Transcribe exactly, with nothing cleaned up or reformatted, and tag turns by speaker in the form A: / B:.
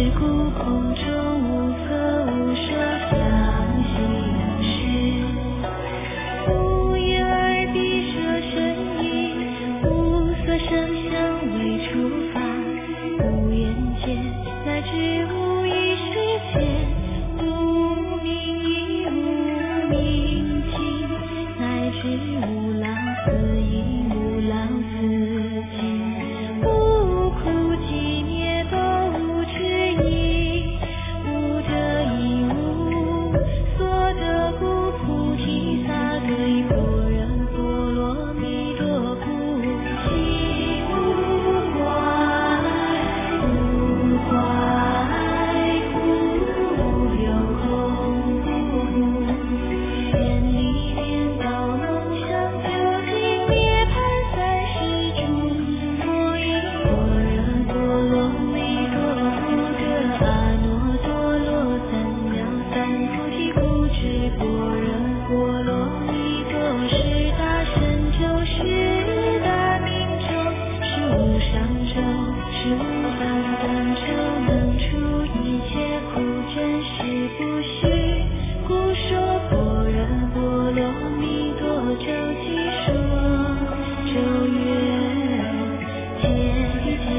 A: 古空中无色无说，相息两世。无眼耳鼻舌身意，无色声香味触法，无眼界乃至无意识界，无明亦无明尽，乃至无老死亦无老死尽，无苦集灭都无知意，无得亦无所得故，菩提萨埵依般若波罗蜜多故，悉无怪无怪故，无有空故，远离颠倒梦想，究竟涅槃三世诸佛依般若波罗蜜多故，得阿耨多罗三藐三菩提故，知般若波罗蜜多是大神咒，是大明咒，是无上咒，是无方等咒，能除一切苦，真实不虚。故说般若波罗蜜多咒，即说咒曰：揭谛揭